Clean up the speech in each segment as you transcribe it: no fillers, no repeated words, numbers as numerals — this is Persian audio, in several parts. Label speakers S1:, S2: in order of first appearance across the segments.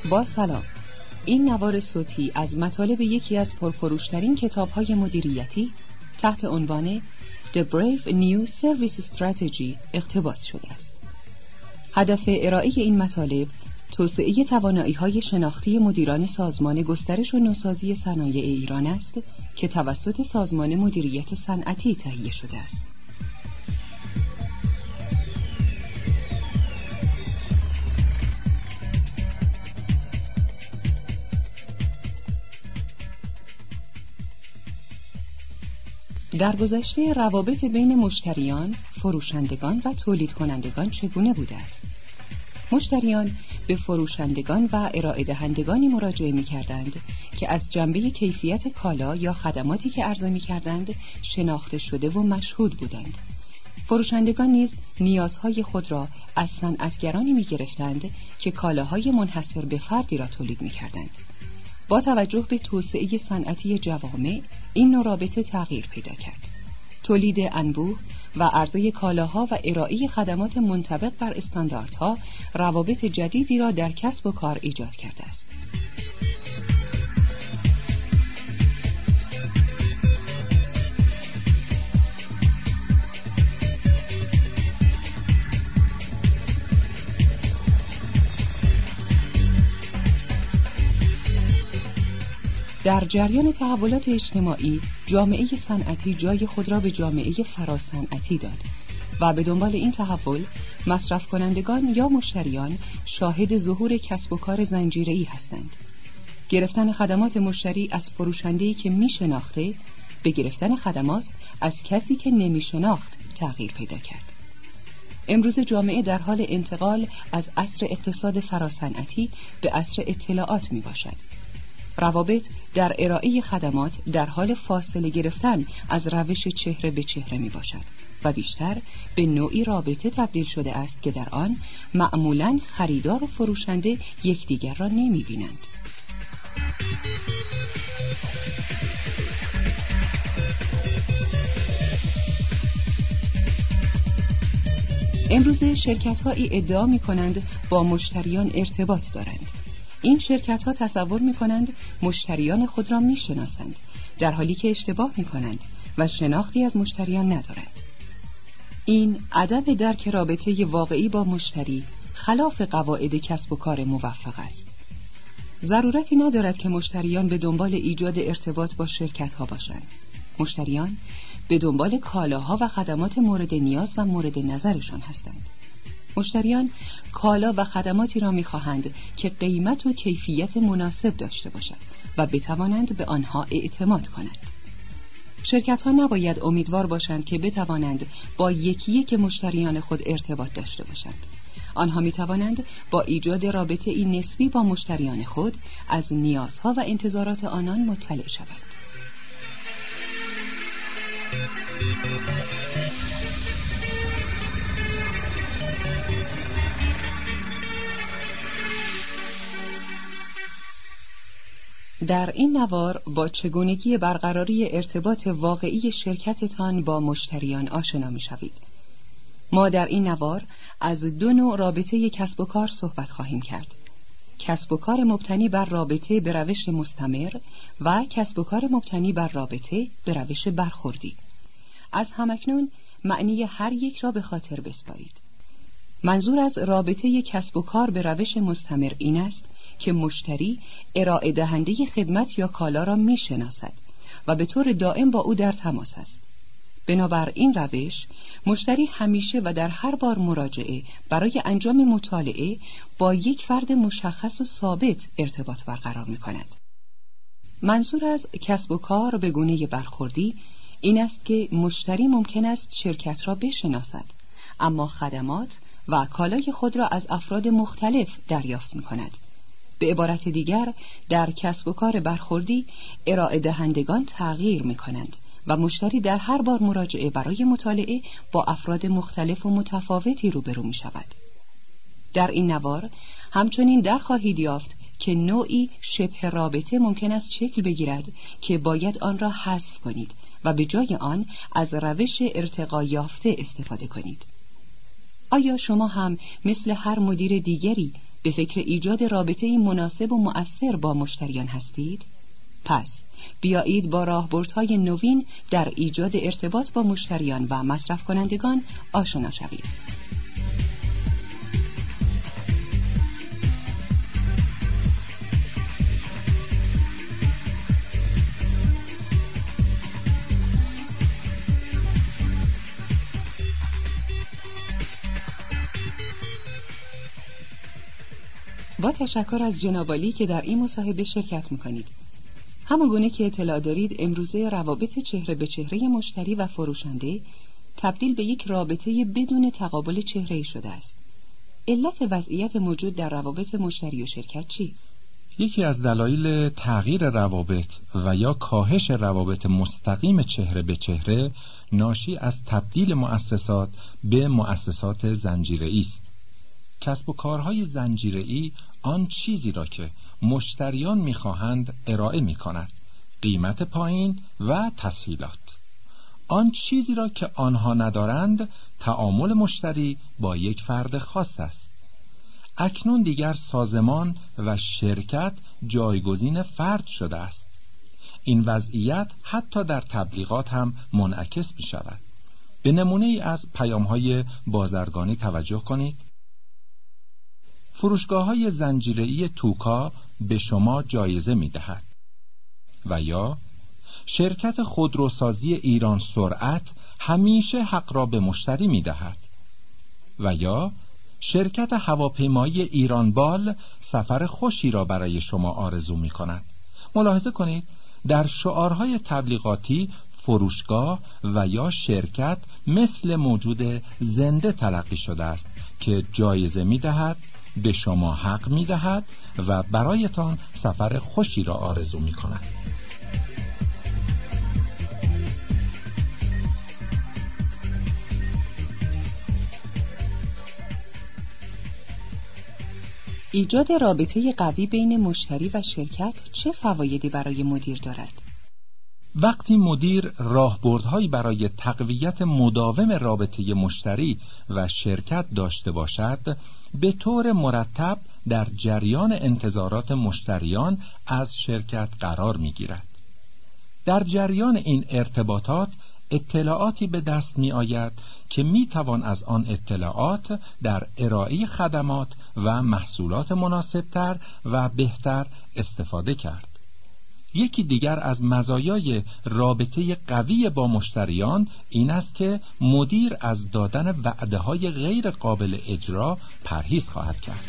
S1: با سلام. این نوار صوتی از مطالب یکی از پرفروشترین کتاب‌های مدیریتی تحت عنوان The Brave New Service Strategy اقتباس شده است. هدف ارائه این مطالب توسعه توانایی‌های شناختی مدیران سازمان گسترش و نوسازی صنایع ایران است که توسط سازمان مدیریت صنعتی تهیه شده است. در گذشته روابط بین مشتریان، فروشندگان و تولید کنندگان چگونه بوده است؟ مشتریان به فروشندگان و ارائه دهندگانی مراجعه می‌کردند که از جنبه کیفیت کالا یا خدماتی که عرضه می‌کردند شناخته شده و مشهود بودند. فروشندگان نیز نیازهای خود را از صنعتگرانی می‌گرفتند که کالاهای منحصر به فردی را تولید می‌کردند. با توجه به توسعه صنعتی جوامع این نوع رابطه تغییر پیدا کرد. تولید انبوه و عرضه کالاها و ارائه خدمات منطبق بر استانداردها روابط جدیدی را در کسب و کار ایجاد کرده است. در جریان تحولات اجتماعی، جامعه صنعتی جای خود را به جامعه فراصنعتی داد و به دنبال این تحول، مصرف کنندگان یا مشتریان شاهد ظهور کسب و کار زنجیره‌ای هستند. گرفتن خدمات مشتری از فروشنده‌ای که می‌شناخته به گرفتن خدمات از کسی که نمی‌شناخت تغییر پیدا کرد. امروز جامعه در حال انتقال از عصر اقتصاد فراصنعتی به عصر اطلاعات میباشد. روابط در ارائه خدمات در حال فاصله گرفتن از روش چهره به چهره می باشد و بیشتر به نوعی رابطه تبدیل شده است که در آن معمولاً خریدار و فروشنده یکدیگر را نمی بینند. امروز شرکت‌هایی ادعا می‌کنند با مشتریان ارتباط دارند. این شرکت‌ها تصور می‌کنند مشتریان خود را می‌شناسند، در حالی که اشتباه می‌کنند و شناختی از مشتریان ندارند. این عدم درک رابطه واقعی با مشتری خلاف قواعد کسب و کار موفق است. ضرورتی ندارد که مشتریان به دنبال ایجاد ارتباط با شرکت‌ها باشند. مشتریان به دنبال کالاها و خدمات مورد نیاز و مورد نظرشان هستند. مشتریان کالا و خدماتی را می‌خواهند که قیمت و کیفیت مناسب داشته باشد و بتوانند به آنها اعتماد کنند. شرکت‌ها نباید امیدوار باشند که بتوانند با یکی مشتریان خود ارتباط داشته باشند. آنها می‌توانند با ایجاد رابطه این نسبی با مشتریان خود از نیازها و انتظارات آنان مطلع شوند. در این نوار با چگونگی برقراری ارتباط واقعی شرکتتان با مشتریان آشنا می‌شوید. ما در این نوار از دو نوع رابطه کسب و کار صحبت خواهیم کرد. کسب و کار مبتنی بر رابطه به روش مستمر و کسب و کار مبتنی بر رابطه به روش برخوردی. از همکنون معنی هر یک را به خاطر بسپارید. منظور از رابطه کسب و کار به روش مستمر این است که مشتری ارائه دهنده خدمت یا کالا را میشناسد و به طور دائم با او در تماس است. بنابر این روش، مشتری همیشه و در هر بار مراجعه برای انجام مطالعه با یک فرد مشخص و ثابت ارتباط برقرار می‌کند. منظور از کسب و کار به گونه برخوردی این است که مشتری ممکن است شرکت را بشناسد، اما خدمات و کالای خود را از افراد مختلف دریافت می‌کند. به عبارت دیگر، در کسب و کار برخوردی ارائه دهندگان تغییر می‌کنند و مشتری در هر بار مراجعه برای مطالعه با افراد مختلف و متفاوتی روبرو می‌شود. در این نوار همچنین در خواهید یافت که نوعی شبه رابطه ممکن است شکل بگیرد که باید آن را حذف کنید و به جای آن از روش ارتقا یافته استفاده کنید. آیا شما هم مثل هر مدیر دیگری به فکر ایجاد رابطه‌ای مناسب و مؤثر با مشتریان هستید؟ پس بیایید با راهبردهای نوین در ایجاد ارتباط با مشتریان و مصرف کنندگان آشنا شوید. با تشکر از جناب عالی که در این مصاحبه شرکت می‌کنید. همانگونه که اطلاع دارید امروزه روابط چهره به چهره مشتری و فروشنده تبدیل به یک رابطه بدون تقابل چهره‌ای شده است. علت وضعیت موجود در روابط مشتری و شرکت چی؟
S2: یکی از دلایل تغییر روابط و یا کاهش روابط مستقیم چهره به چهره ناشی از تبدیل مؤسسات به مؤسسات زنجیره‌ای است. کسب و کارهای زنجیره‌ای آن چیزی را که مشتریان می‌خواهند ارائه می‌کند، قیمت پایین و تسهیلات. آن چیزی را که آنها ندارند، تعامل مشتری با یک فرد خاص است. اکنون دیگر سازمان و شرکت جایگزین فرد شده است. این وضعیت حتی در تبلیغات هم منعکس می‌شود. به نمونه ای از پیام‌های بازرگانی توجه کنید. فروشگاه‌های زنجیره‌ای توکا به شما جایزه می‌دهد. و یا شرکت خودروسازی ایران سرعت همیشه حق را به مشتری می‌دهد. و یا شرکت هواپیمایی ایران بال سفر خوشی را برای شما آرزو می‌کند. ملاحظه کنید در شعارهای تبلیغاتی فروشگاه و یا شرکت مثل موجود زنده تلقی شده است که جایزه می‌دهد، به شما حق می‌دهد و برایتان سفر خوشی را آرزو می‌کند.
S1: ایجاد رابطه قوی بین مشتری و شرکت چه فوایدی برای مدیر دارد؟
S2: وقتی مدیر راهبردهایی برای تقویت مداوم رابطه مشتری و شرکت داشته باشد، به طور مرتب در جریان انتظارات مشتریان از شرکت قرار می‌گیرد. در جریان این ارتباطات اطلاعاتی به دست می آید که می توان از آن اطلاعات در ارائه خدمات و محصولات مناسبتر و بهتر استفاده کرد. یکی دیگر از مزایای رابطه قوی با مشتریان این است که مدیر از دادن وعده‌های غیر قابل اجرا پرهیز خواهد کرد.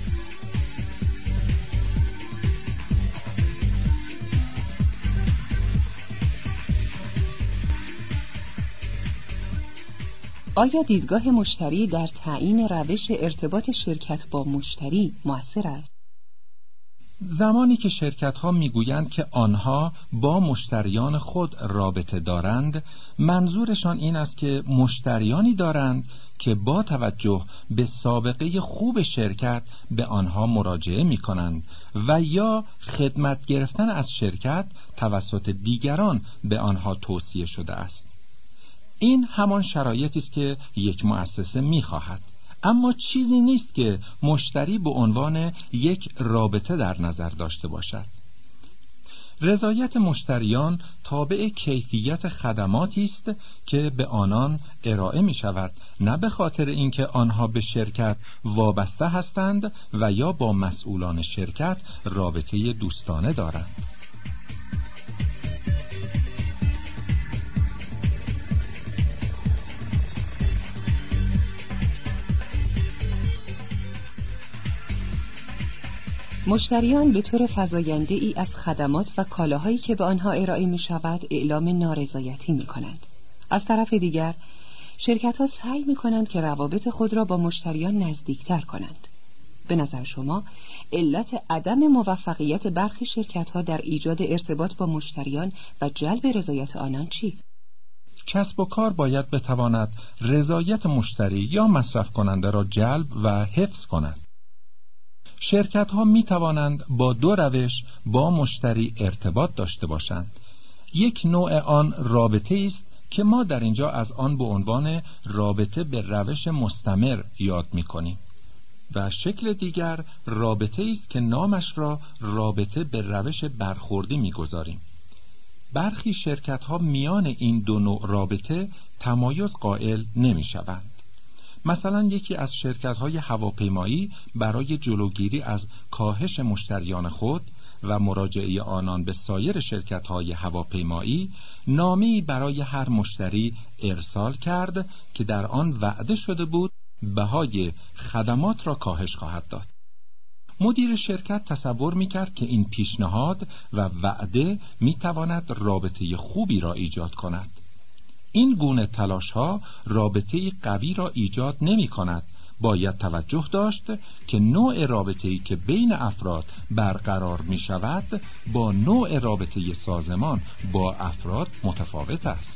S1: آیا دیدگاه مشتری در تعیین روش ارتباط شرکت با مشتری مؤثر است؟
S2: زمانی که شرکت‌ها می‌گویند که آنها با مشتریان خود رابطه دارند، منظورشان این است که مشتریانی دارند که با توجه به سابقه خوب شرکت به آنها مراجعه می‌کنند و یا خدمت گرفتن از شرکت توسط دیگران به آنها توصیه شده است. این همان شرایطی است که یک مؤسسه می‌خواهد، اما چیزی نیست که مشتری به عنوان یک رابطه در نظر داشته باشد. رضایت مشتریان تابع کیفیت خدماتی است که به آنان ارائه می شود، نه به خاطر اینکه آنها به شرکت وابسته هستند و یا با مسئولان شرکت رابطه دوستانه دارند.
S1: مشتریان به طور فزاینده ای از خدمات و کالاهایی که به آنها ارائه می شود اعلام نارضایتی می کنند. از طرف دیگر شرکت‌ها سعی می کنند که روابط خود را با مشتریان نزدیکتر کنند. به نظر شما علت عدم موفقیت برخی شرکت‌ها در ایجاد ارتباط با مشتریان و جلب رضایت آنان چی؟
S2: کسب و کار باید بتواند رضایت مشتری یا مصرف کننده را جلب و حفظ کند. شرکت‌ها می توانند با دو روش با مشتری ارتباط داشته باشند. یک نوع آن رابطه است که ما در اینجا از آن به عنوان رابطه به روش مستمر یاد می کنیم. و شکل دیگر رابطه است که نامش را رابطه به روش برخوردی می‌گذاریم. برخی شرکت‌ها میان این دو نوع رابطه تمایز قائل نمی‌شوند. مثلا یکی از شرکت‌های هواپیمایی برای جلوگیری از کاهش مشتریان خود و مراجعه آنان به سایر شرکت‌های هواپیمایی نامه‌ای برای هر مشتری ارسال کرد که در آن وعده شده بود بهای خدمات را کاهش خواهد داد. مدیر شرکت تصور می‌کرد که این پیشنهاد و وعده می‌تواند رابطه خوبی را ایجاد کند. این گونه تلاش‌ها رابطه قوی را ایجاد نمی‌کند. باید توجه داشت که نوع رابطه‌ای که بین افراد برقرار می‌شود با نوع رابطه سازمان با افراد متفاوت است.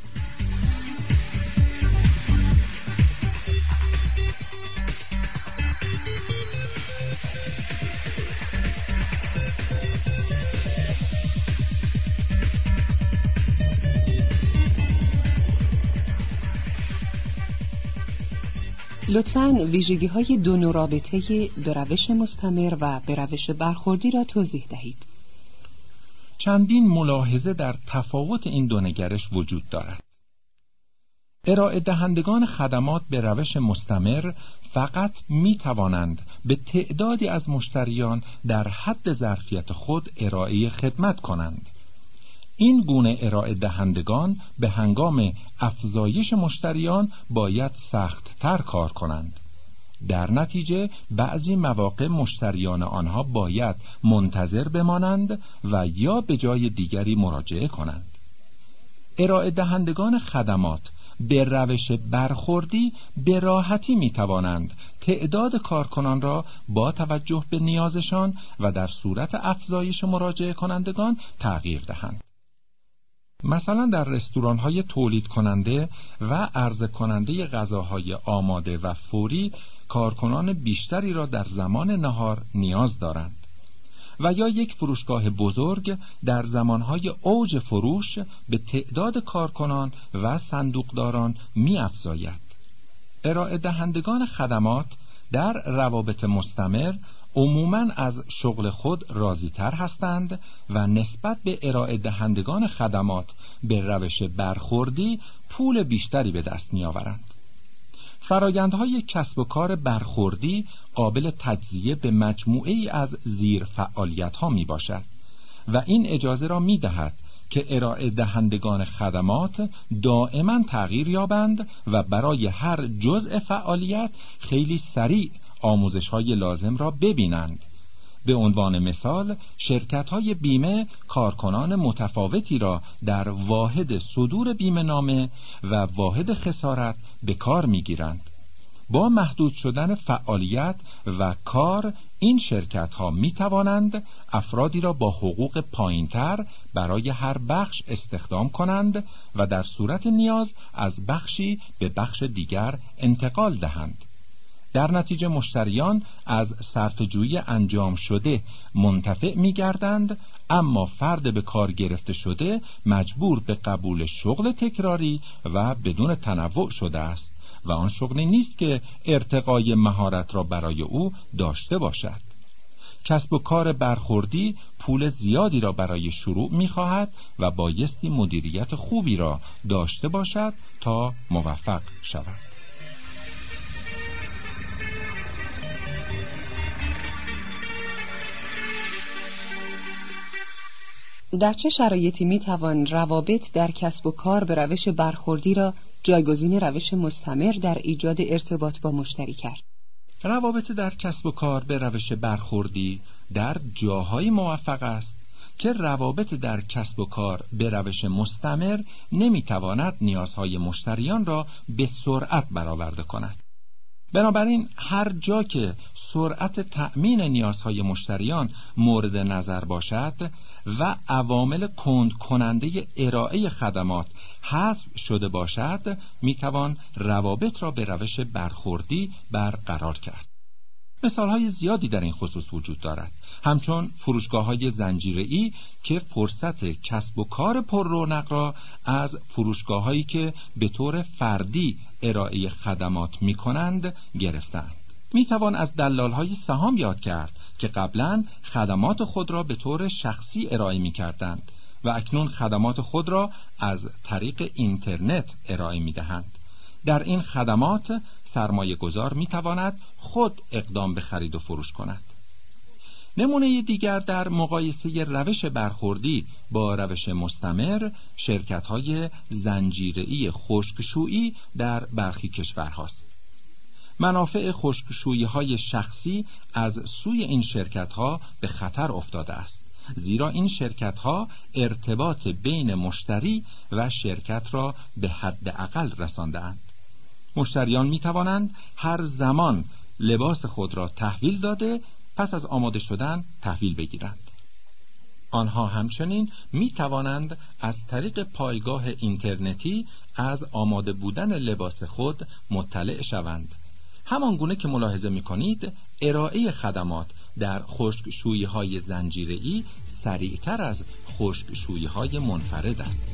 S1: لطفاً ویژگی‌های دو نوع رابطه به روش مستمر و به روش برخوردی را توضیح دهید.
S2: چندین ملاحظه در تفاوت این دو نگرش وجود دارد. ارائه دهندگان خدمات به روش مستمر فقط می توانند به تعدادی از مشتریان در حد ظرفیت خود ارائه خدمت کنند. این گونه ارائه دهندگان به هنگام افزایش مشتریان باید سخت تر کار کنند. در نتیجه بعضی مواقع مشتریان آنها باید منتظر بمانند و یا به جای دیگری مراجعه کنند. ارائه دهندگان خدمات به روش برخوردی به راحتی می توانند تعداد کارکنان را با توجه به نیازشان و در صورت افزایش مراجعه کنندگان تغییر دهند. مثلا در رستوران‌های تولید کننده و عرضه کننده غذاهای آماده و فوری کارکنان بیشتری را در زمان نهار نیاز دارند و یا یک فروشگاه بزرگ در زمانهای اوج فروش به تعداد کارکنان و صندوقداران می‌افزاید. ارائه دهندگان خدمات در روابط مستمر عموماً از شغل خود راضی‌تر هستند و نسبت به ارائه دهندگان خدمات به روش برخوردی پول بیشتری به دست می‌آورند. فرآیندهای کسب و کار برخوردی قابل تجزیه به مجموعه‌ای از زیر فعالیت‌ها میباشد و این اجازه را میدهد که ارائه دهندگان خدمات دائما تغییر یابند و برای هر جزء فعالیت خیلی سریع آموزش‌های لازم را ببینند. به عنوان مثال شرکت‌های بیمه کارکنان متفاوتی را در واحد صدور بیمه نامه و واحد خسارت به کار می‌گیرند. با محدود شدن فعالیت و کار این شرکت‌ها می‌توانند افرادی را با حقوق پایین‌تر برای هر بخش استخدام کنند و در صورت نیاز از بخشی به بخش دیگر انتقال دهند. در نتیجه مشتریان از صرفه‌جویی انجام شده منتفع می‌گردند، اما فرد به کار گرفته شده مجبور به قبول شغل تکراری و بدون تنوع شده است و آن شغلی نیست که ارتقای مهارت را برای او داشته باشد. کسب و کار برخوردی پول زیادی را برای شروع می‌خواهد و بایستی مدیریت خوبی را داشته باشد تا موفق شود.
S1: در چه شرایطی میتوان روابط در کسب و کار به روش برخوردی را جایگزین روش مستمر در ایجاد ارتباط با مشتری کرد؟
S2: روابط در کسب و کار به روش برخوردی در جاهای موفق است که روابط در کسب و کار به روش مستمر نمیتواند نیازهای مشتریان را به سرعت برآورده کند. بنابراین هر جا که سرعت تأمین نیازهای مشتریان مورد نظر باشد و عوامل کند کننده ارائه خدمات حذف شده باشد میتوان روابط را به روش برخوردی برقرار کرد. مثالهای زیادی در این خصوص وجود دارد، همچون فروشگاه‌های زنجیره‌ای که فرصت کسب و کار پر رونق را از فروشگاه‌هایی که به طور فردی ارائه خدمات می‌کنند گرفتند. میتوان از دلال‌های سهام یاد کرد که قبلاً خدمات خود را به طور شخصی ارائه می‌کردند و اکنون خدمات خود را از طریق اینترنت ارائه می‌دهند. در این خدمات سرمایه‌گذار می‌تواند خود اقدام به خرید و فروش کند. نمونه دیگر در مقایسه روش برخوردی با روش مستمر، شرکت‌های زنجیره‌ای خشکشویی در برخی کشورهاست. منافع خشکشویی‌های شخصی از سوی این شرکت‌ها به خطر افتاده است، زیرا این شرکت‌ها ارتباط بین مشتری و شرکت را به حداقل رسانده‌اند. مشتریان می‌توانند هر زمان لباس خود را تحویل داده پس از آماده شدن تحویل بگیرند. آنها همچنین می‌توانند از طریق پایگاه اینترنتی از آماده بودن لباس خود مطلع شوند. همان گونه که ملاحظه می‌کنید، ارائه خدمات در خشکشویی‌های زنجیره‌ای سریعتر از خشکشویی‌های منفرد است.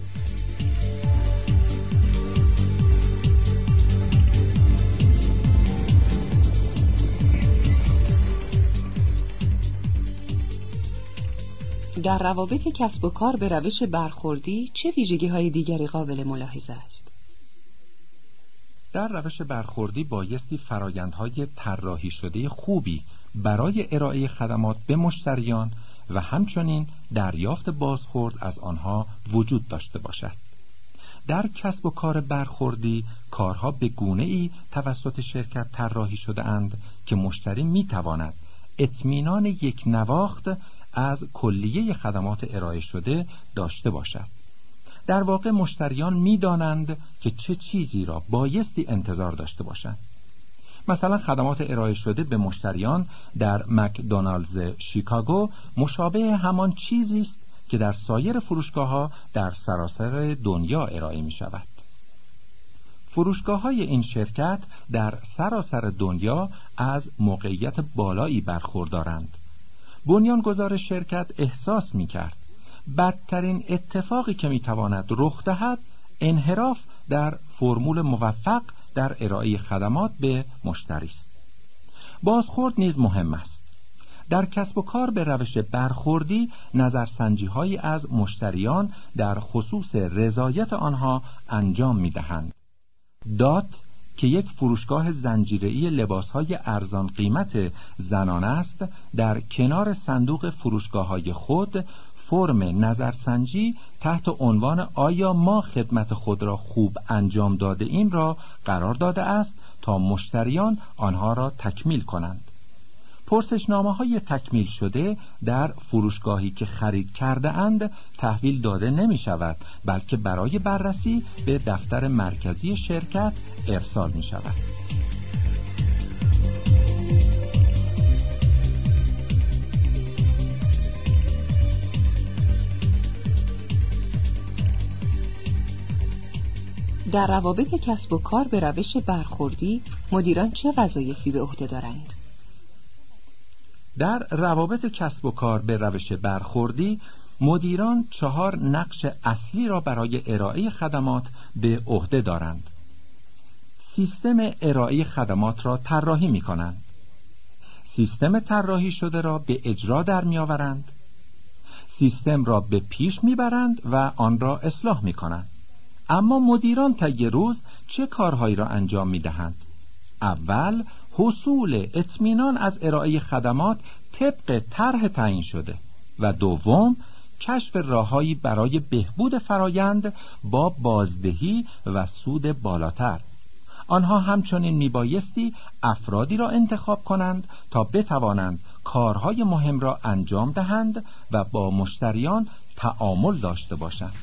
S1: در روابط کسب و کار به روش برخوردی چه ویژگی‌های دیگری قابل ملاحظه است؟
S2: در روش برخوردی بایستی فرایندهای طراحی شده خوبی برای ارائه خدمات به مشتریان و همچنین دریافت بازخورد از آنها وجود داشته باشد. در کسب و کار برخوردی کارها به گونه‌ای توسط شرکت طراحی شده اند که مشتری می‌تواند اطمینان یک نواخت از کلیه خدمات ارائه شده داشته باشد. در واقع مشتریان می‌دانند که چه چیزی را بایستی انتظار داشته باشند. مثلا خدمات ارائه شده به مشتریان در مکدونالدز شیکاگو مشابه همان چیزی است که در سایر فروشگاه‌ها در سراسر دنیا ارائه می‌شود. فروشگاه‌های این شرکت در سراسر دنیا از موقعیت بالایی برخوردارند. بنیانگذار شرکت احساس می‌کرد بدترین اتفاقی که می‌تواند رخ دهد انحراف در فرمول موفق در ارائه خدمات به مشتری است. بازخورد نیز مهم است. در کسب و کار به روش برخوردی نظرسنجی‌هایی از مشتریان در خصوص رضایت آنها انجام می‌دهند. دات که یک فروشگاه زنجیره‌ای لباس‌های ارزان قیمت زنانه است، در کنار صندوق فروشگاه‌های خود فرم نظرسنجی تحت عنوان آیا ما خدمت خود را خوب انجام داده ایم را قرار داده است تا مشتریان آنها را تکمیل کنند. پرسشنامه‌های تکمیل شده در فروشگاهی که خرید کرده اند تحویل داده نمی شود، بلکه برای بررسی به دفتر مرکزی شرکت ارسال می شود.
S1: در روابط کسب و کار به روش برخوردی مدیران چه وظایفی به عهده دارند؟
S2: در روابط کسب و کار به روش برخوردی مدیران 4 نقش اصلی را برای ارائه خدمات به عهده دارند. سیستم ارائه خدمات را طراحی می‌کنند. سیستم طراحی شده را به اجرا در می‌آورند. سیستم را به پیش می‌برند و آن را اصلاح می‌کنند. اما مدیران طی روز چه کارهایی را انجام می‌دهند؟ اول، حصول اطمینان از ارائه خدمات طبق طرح تعیین شده و دوم، کشف راههایی برای بهبود فرایند با بازدهی و سود بالاتر. آنها همچنین میبایستی افرادی را انتخاب کنند تا بتوانند کارهای مهم را انجام دهند و با مشتریان تعامل داشته باشند.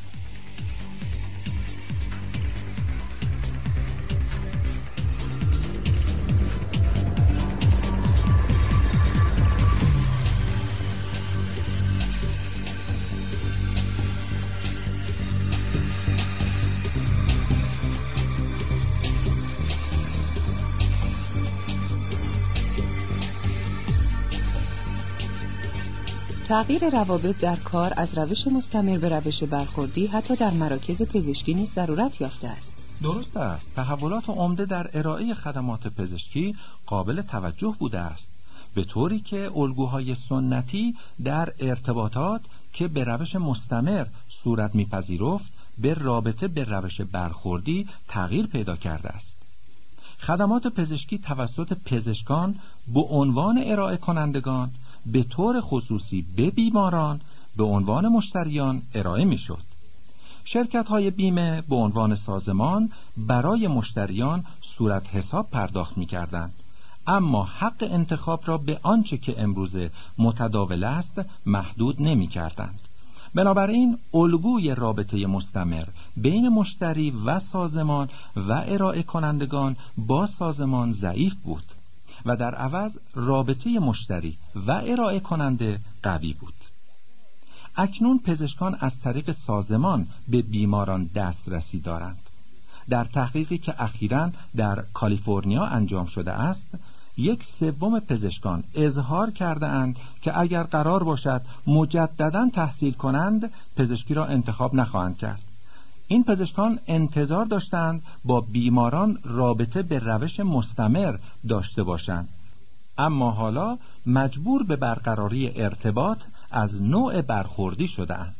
S1: تغییر روابط در کار از روش مستمر به روش برخوردی حتی در مراکز پزشکی نیز ضرورت یافته است.
S2: درست است. تحولات عمده در ارائه خدمات پزشکی قابل توجه بوده است، به طوری که الگوهای سنتی در ارتباطات که به روش مستمر صورت می‌پذیرفت به رابطه به روش برخوردی تغییر پیدا کرده است. خدمات پزشکی توسط پزشکان به عنوان ارائه کنندگان به طور خصوصی به بیماران به عنوان مشتریان ارائه می‌شد. شرکت‌های بیمه به عنوان سازمان برای مشتریان صورت حساب پرداخت می‌کردند، اما حق انتخاب را به آنچه که امروزه متداول است محدود نمی‌کردند. بنابراین الگوی رابطه مستمر بین مشتری و سازمان و ارائه کنندگان با سازمان ضعیف بود و در عوض رابطه مشتری و ارائه کننده قوی بود. اکنون پزشکان از طریق سازمان به بیماران دسترسی دارند. در تحقیقی که اخیراً در کالیفرنیا انجام شده است، 1/3 پزشکان اظهار کرده اند که اگر قرار باشد مجدداً تحصیل کنند پزشکی را انتخاب نخواهند کرد. این پزشکان انتظار داشتند با بیماران رابطه به روش مستمر داشته باشند، اما حالا مجبور به برقراری ارتباط از نوع برخوردی شده‌اند.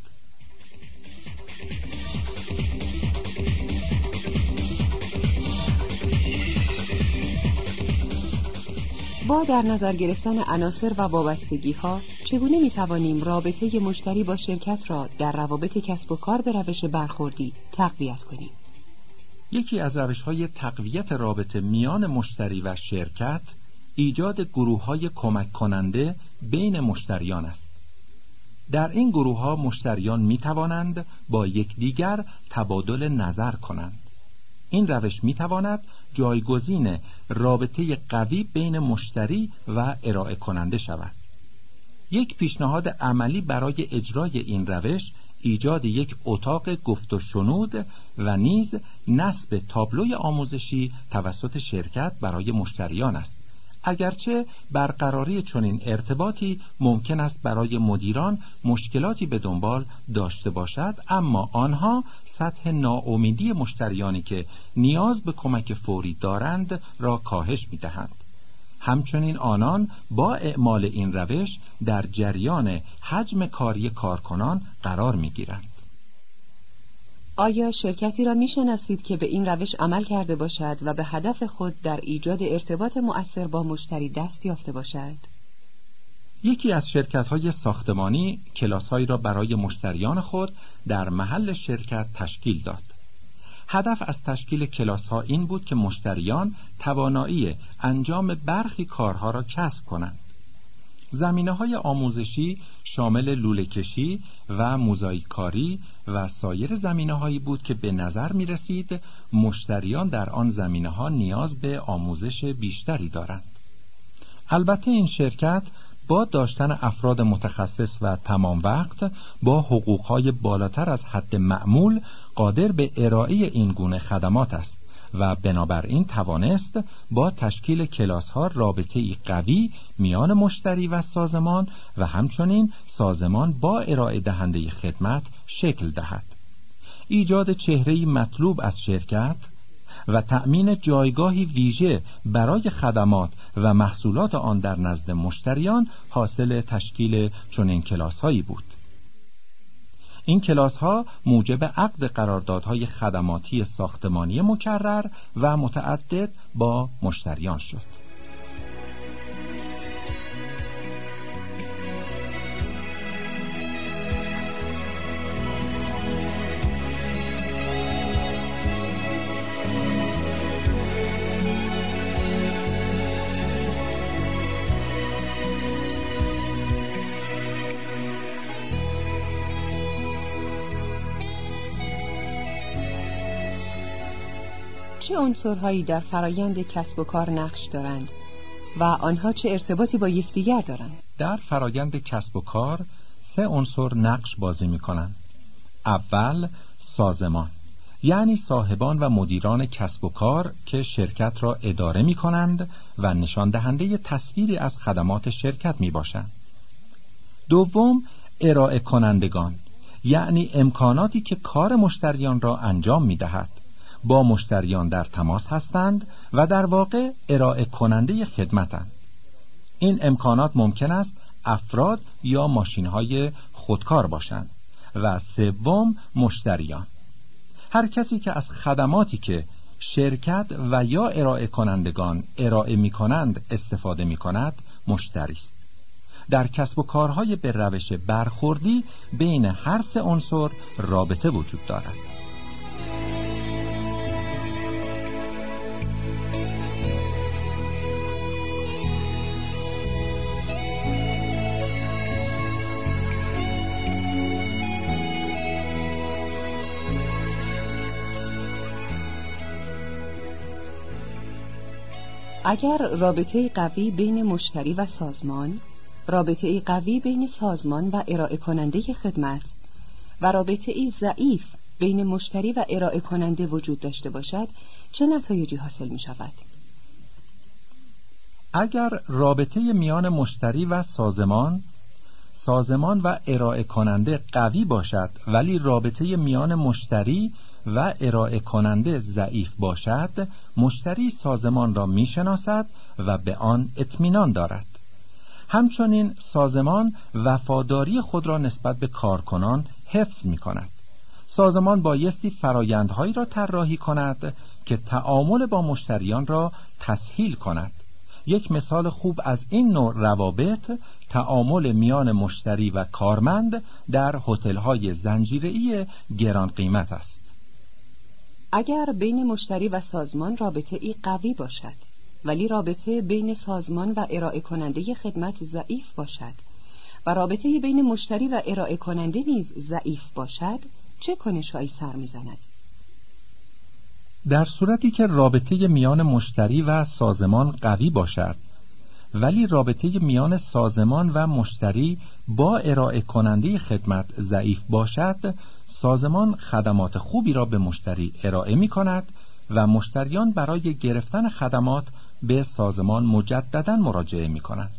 S1: با در نظر گرفتن عناصر و وابستگی‌ها چگونه می‌توانیم رابطه مشتری با شرکت را در روابط کسب و کار به روش برخوردی تقویت کنیم؟
S2: یکی از روش‌های تقویت رابطه میان مشتری و شرکت ایجاد گروه‌های کمک کننده بین مشتریان است. در این گروه‌ها مشتریان می‌توانند با یکدیگر تبادل نظر کنند. این روش می‌تواند جایگزین رابطه قوی بین مشتری و ارائه کننده شود. یک پیشنهاد عملی برای اجرای این روش ایجاد یک اتاق گفت و شنود و نیز نصب تابلوی آموزشی توسط شرکت برای مشتریان است. اگرچه برقراری چنین ارتباطی ممکن است برای مدیران مشکلاتی به دنبال داشته باشد، اما آنها سطح ناامیدی مشتریانی که نیاز به کمک فوری دارند را کاهش می‌دهند. همچنین آنان با اعمال این روش در جریان حجم کاری کارکنان قرار می‌گیرند.
S1: آیا شرکتی را می‌شناسید که به این روش عمل کرده باشد و به هدف خود در ایجاد ارتباط مؤثر با مشتری دست یافته باشد؟
S2: یکی از شرکت‌های ساختمانی کلاس‌هایی را برای مشتریان خود در محل شرکت تشکیل داد. هدف از تشکیل کلاس‌ها این بود که مشتریان توانایی انجام برخی کارها را کسب کنند. زمینه‌های آموزشی شامل لوله‌کشی و موزاییک کاری و سایر زمینه‌هایی بود که به نظر می‌رسید مشتریان در آن زمینه‌ها نیاز به آموزش بیشتری دارند. البته این شرکت با داشتن افراد متخصص و تمام وقت با حقوق‌های بالاتر از حد معمول قادر به ارائه این گونه خدمات است و بنابراین توانست با تشکیل کلاس‌ها رابطه‌ای قوی میان مشتری و سازمان و همچنین سازمان با ارائه دهنده خدمت شکل دهد. ایجاد چهره‌ای مطلوب از شرکت و تأمین جایگاهی ویژه برای خدمات و محصولات آن در نزد مشتریان حاصل تشکیل چنین کلاس‌هایی بود. این کلاس‌ها موجب عقد قراردادهای خدماتی ساختمانی مکرر و متعدد با مشتریان شد.
S1: چه عنصرهایی در فرایند کسب و کار نقش دارند و آنها چه ارتباطی با یکدیگر دارند؟
S2: در فرایند کسب و کار 3 عنصر نقش بازی می‌کنند. اول، سازمان، یعنی صاحبان و مدیران کسب و کار که شرکت را اداره می‌کنند و نشان دهنده تصویری از خدمات شرکت می‌باشند. دوم، ارائه کنندگان، یعنی امکاناتی که کار مشتریان را انجام می‌دهد. با مشتریان در تماس هستند و در واقع ارائه کننده خدمتند. این امکانات ممکن است افراد یا ماشین‌های خودکار باشند. و سوم، مشتریان، هر کسی که از خدماتی که شرکت و یا ارائه کنندگان ارائه می‌کنند استفاده می‌کند مشتری است. در کسب و کارهای به روش برخوردی بین هر سه عنصر رابطه وجود دارد.
S1: اگر رابطه قوی بین مشتری و سازمان، رابطه قوی بین سازمان و ارائه کننده خدمت و رابطه ضعیف بین مشتری و ارائه کننده وجود داشته باشد، چه نتایجی حاصل می شود؟
S2: اگر رابطه میان مشتری و سازمان و ارائه کننده قوی باشد ولی رابطه میان مشتری و ارائه کننده ضعیف باشد، مشتری سازمان را میشناسد و به آن اطمینان دارد. همچنین سازمان وفاداری خود را نسبت به کارکنان حفظ می کند. سازمان بایستی فرایندهایی را طراحی کند که تعامل با مشتریان را تسهیل کند. یک مثال خوب از این نوع روابط تعامل میان مشتری و کارمند در هتل‌های زنجیره‌ای گران قیمت است.
S1: اگر بین مشتری و سازمان رابطه ای قوی باشد ولی رابطه بین سازمان و ارائه کننده خدمت ضعیف باشد و رابطه بین مشتری و ارائه کننده نیز ضعیف باشد، چه کنش‌هایی سر می‌زند؟
S2: در صورتی که رابطه میان مشتری و سازمان قوی باشد ولی رابطه میان سازمان و مشتری با ارائه کننده خدمت ضعیف باشد، سازمان خدمات خوبی را به مشتری ارائه می کند و مشتریان برای گرفتن خدمات به سازمان مجدداً مراجعه می کنند.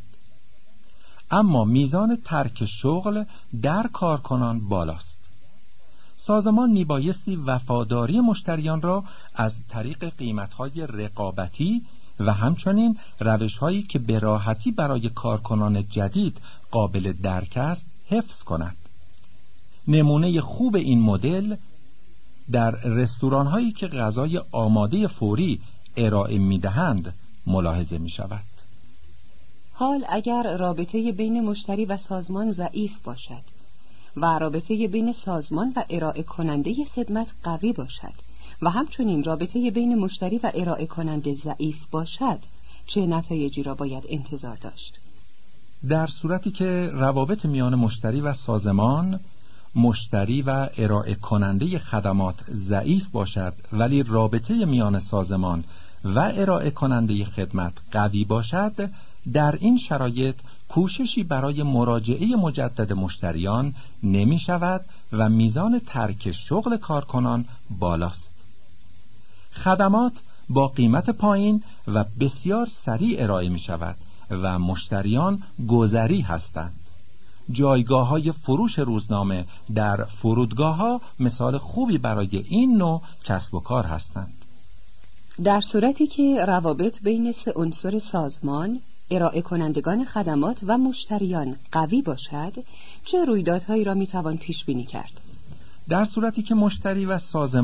S2: اما میزان ترک شغل در کارکنان بالاست. سازمان میبایستی وفاداری مشتریان را از طریق قیمت‌های رقابتی و همچنین روش‌هایی که به راحتی برای کارکنان جدید قابل درک است حفظ کند. نمونه خوب این مدل در رستوران‌هایی که غذای آماده فوری ارائه می‌دهند ملاحظه می‌شود.
S1: حال اگر رابطه بین مشتری و سازمان ضعیف باشد و رابطه بین سازمان و ارائه کننده خدمت قوی باشد و همچنین رابطه بین مشتری و ارائه کننده ضعیف باشد، چه نتایجی را باید انتظار داشت؟
S2: در صورتی که روابط میان مشتری و سازمان، مشتری و ارائه کننده خدمات ضعیف باشد ولی رابطه میان سازمان و ارائه کننده خدمت قوی باشد، در این شرایط کوششی برای مراجعه مجدد مشتریان نمی شود و میزان ترک شغل کارکنان بالاست. خدمات با قیمت پایین و بسیار سریع ارائه می شود و مشتریان گذری هستند. جایگاه‌های فروش روزنامه در فرودگاه‌ها مثال خوبی برای این نوع کسب و کار هستند.
S1: در صورتی که روابط بین سه عنصر سازمان، ارائه کنندگان خدمات و مشتریان قوی باشد، چه رویدادهایی را میتوان پیش بینی کرد؟
S2: در صورتی که مشتری و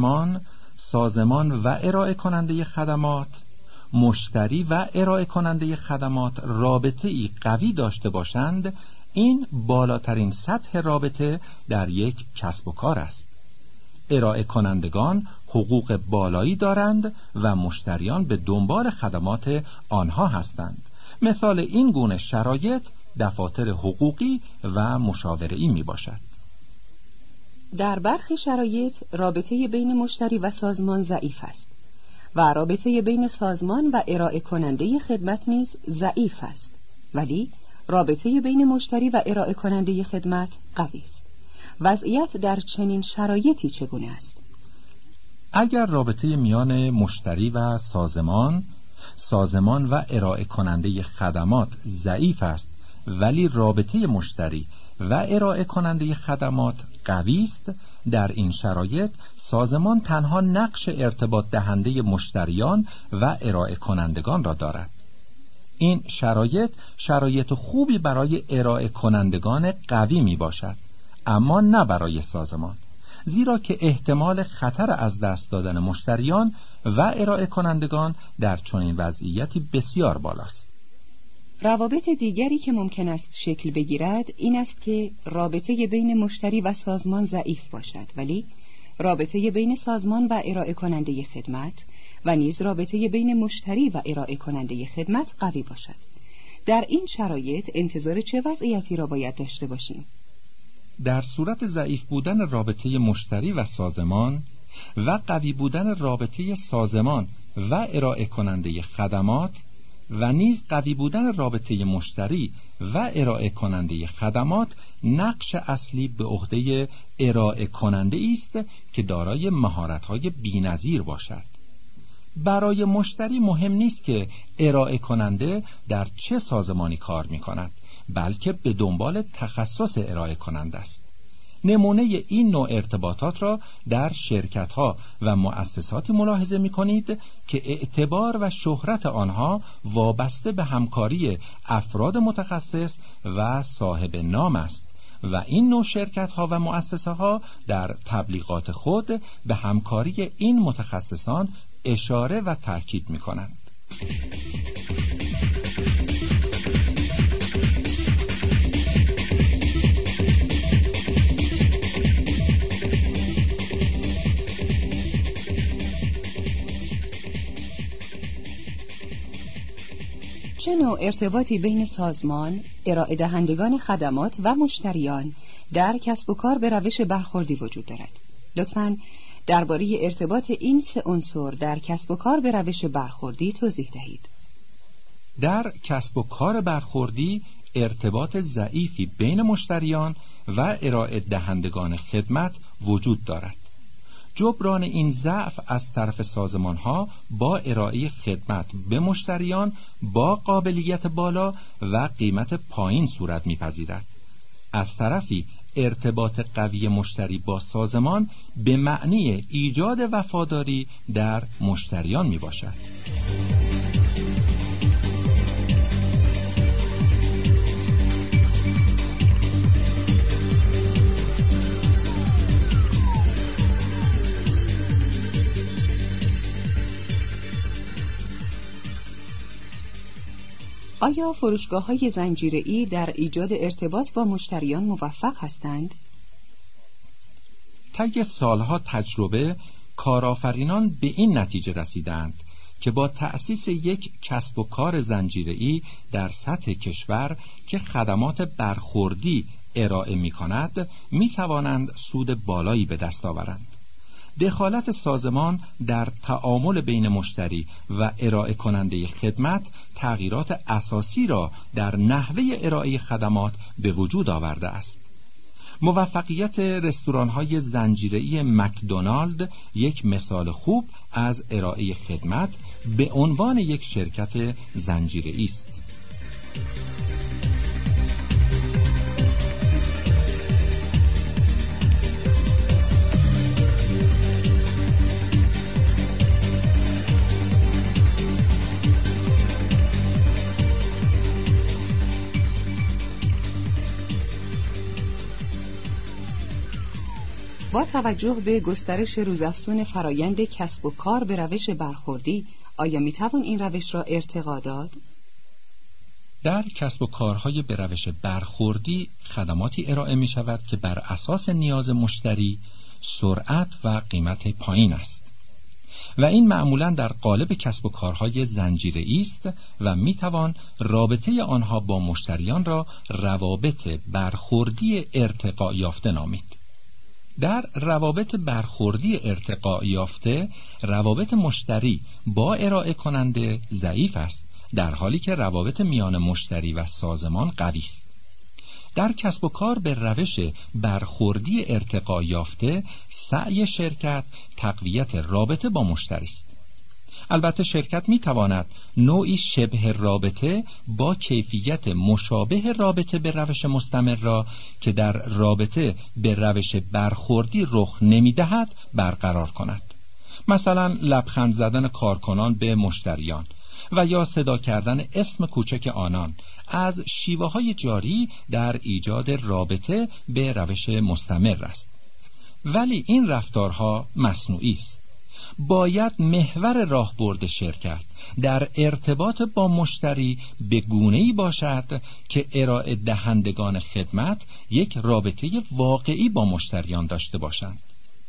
S2: سازمان و ارائه کننده خدمات، مشتری و ارائه کننده خدمات رابطه ای قوی داشته باشند، این بالاترین سطح رابطه در یک کسب و کار است. ارائه کنندگان حقوق بالایی دارند و مشتریان به دنبال خدمات آنها هستند. مثال این گونه شرایط دفاتر حقوقی و مشاوره‌ای می باشد.
S1: در برخی شرایط رابطه بین مشتری و سازمان ضعیف است و رابطه بین سازمان و ارائه کننده خدمت نیز ضعیف است، ولی رابطه بین مشتری و ارائه کننده خدمت قوی است. وضعیت در چنین شرایطی چگونه است؟
S2: اگر رابطه میان مشتری و سازمان و ارائه کننده خدمات ضعیف است ولی رابطه مشتری و ارائه کننده خدمات قوی است، در این شرایط سازمان تنها نقش ارتباط دهنده مشتریان و ارائه کنندگان را دارد. این شرایط خوبی برای ارائه کنندگان قوی می باشد، اما نه برای سازمان، زیرا که احتمال خطر از دست دادن مشتریان و ارائه کنندگان در چنین وضعیتی بسیار بالاست.
S1: روابط دیگری که ممکن است شکل بگیرد این است که رابطه بین مشتری و سازمان ضعیف باشد، ولی رابطه بین سازمان و ارائه کننده خدمت و نیز رابطه بین مشتری و ارائه کننده خدمت قوی باشد. در این شرایط انتظار چه وضعیتی را باید داشته باشیم؟
S2: در صورت ضعیف بودن رابطه مشتری و سازمان و قوی بودن رابطه سازمان و ارائه کننده خدمات و نیز قوی بودن رابطه مشتری و ارائه کننده خدمات، نقش اصلی به عهده ارائه کننده است که دارای مهارت‌های بی‌نظیر باشد. برای مشتری مهم نیست که ارائه کننده در چه سازمانی کار می‌کند، بلکه به دنبال تخصص ارائه کننده است. نمونه این نوع ارتباطات را در شرکت‌ها و مؤسساتی ملاحظه می‌کنید که اعتبار و شهرت آنها وابسته به همکاری افراد متخصص و صاحب نام است و این نوع شرکت‌ها و مؤسسه‌ها در تبلیغات خود به همکاری این متخصصان اشاره و تاکید می‌کنند.
S1: چه نوع ارتباطی بین سازمان، ارائه دهندگان خدمات و مشتریان در کسب و کار به روش برخوردی وجود دارد؟ لطفاً درباره ارتباط این سه عنصر در کسب و کار به روش برخوردی توضیح دهید.
S2: در کسب و کار برخوردی ارتباط ضعیفی بین مشتریان و ارائه دهندگان خدمت وجود دارد. جبران این ضعف از طرف سازمان‌ها با ارائه خدمت به مشتریان با قابلیت بالا و قیمت پایین صورت می‌پذیرد. از طرفی ارتباط قوی مشتری با سازمان به معنی ایجاد وفاداری در مشتریان میباشد.
S1: آیا فروشگاه‌های زنجیره‌ای در ایجاد ارتباط با مشتریان موفق هستند؟
S2: طی سالها تجربه، کارآفرینان به این نتیجه رسیدند که با تأسیس یک کسب و کار زنجیره‌ای در سطح کشور که خدمات برخوردی ارائه می‌کند، می‌توانند سود بالایی به دست آورند. دخالت سازمان در تعامل بین مشتری و ارائه کننده خدمت تغییرات اساسی را در نحوه ارائه خدمات به وجود آورده است. موفقیت رستوران‌های زنجیره‌ای مکدونالد یک مثال خوب از ارائه خدمت به عنوان یک شرکت زنجیره‌ای است.
S1: با توجه به گسترش روزافزون فرایند کسب و کار به روش برخوردی، آیا میتوان این روش را ارتقا داد؟
S2: در کسب و کارهای به روش برخوردی خدماتی ارائه می شود که بر اساس نیاز مشتری، سرعت و قیمت پایین است و این معمولاً در قالب کسب و کارهای زنجیره‌ای است و می توان رابطه آنها با مشتریان را روابط برخوردی ارتقا یافته نامید. در روابط برخوردی ارتقا یافته، روابط مشتری با ارائه کننده ضعیف است، در حالی که روابط میان مشتری و سازمان قوی است. در کسب و کار به روش برخوردی ارتقا یافته، سعی شرکت تقویت رابطه با مشتری است. البته شرکت میتواند نوعی شبه رابطه با کیفیت مشابه رابطه به روش مستمر را که در رابطه به روش برخوردی رخ نمیدهد برقرار کند. مثلا لبخند زدن کارکنان به مشتریان و یا صدا کردن اسم کوچک آنان از شیوه‌های جاری در ایجاد رابطه به روش مستمر است. ولی این رفتارها مصنوعی است. باید محور راهبرد شرکت در ارتباط با مشتری به گونه‌ای باشد که ارائه دهندگان خدمت یک رابطه واقعی با مشتریان داشته باشند.